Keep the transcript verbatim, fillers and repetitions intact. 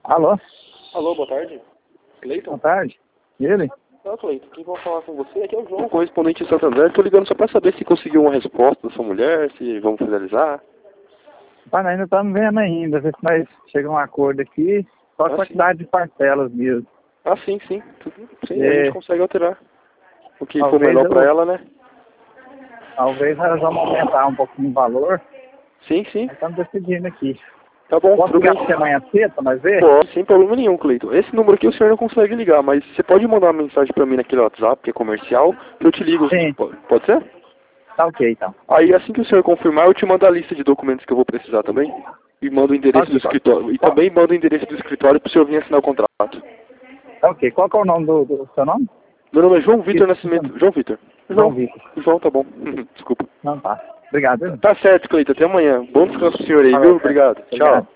Alô? Alô, boa tarde. Cleiton? Boa tarde. E ele? Ah, Cleiton, quem vai falar com você aqui é o João, correspondente de Santander. Estou ligando só para saber se conseguiu uma resposta da sua mulher, se vamos finalizar. Pai, nós ainda estamos vendo ainda, ver se nós chegamos a um acordo aqui, só a Ah, quantidade de parcelas mesmo. Ah, sim, sim. Tudo- Sim, a É. gente consegue alterar. O que for Talvez melhor eu- para ela, né? Talvez nós vamos aumentar um pouquinho o valor, Sim, sim. nós estamos decidindo aqui. Tá bom, Posso tudo ligar bem. para você amanhã cedo para nós ver? Pode, sem problema nenhum, Cleiton. Esse número aqui o senhor não consegue ligar, mas você pode mandar uma mensagem para mim naquele WhatsApp, que é comercial, que eu te ligo. Sim. Pode, pode ser? Tá ok, então. Aí assim que o senhor confirmar, eu te mando a lista de documentos que eu vou precisar também. E mando o endereço Ok, do tá. escritório. E Tá. também mando o endereço do escritório para o senhor vir assinar o contrato. Tá ok. Qual que é o nome do, do seu nome? Meu nome é João Vitor Isso, Nascimento. João Vitor. João Vitor. João, tá bom. Desculpa. Não, tá. Obrigado. viu? Tá certo, Cleiton. Até amanhã. Bom descanso pro senhor aí, Falou, viu? cara. Obrigado. Obrigado. Tchau.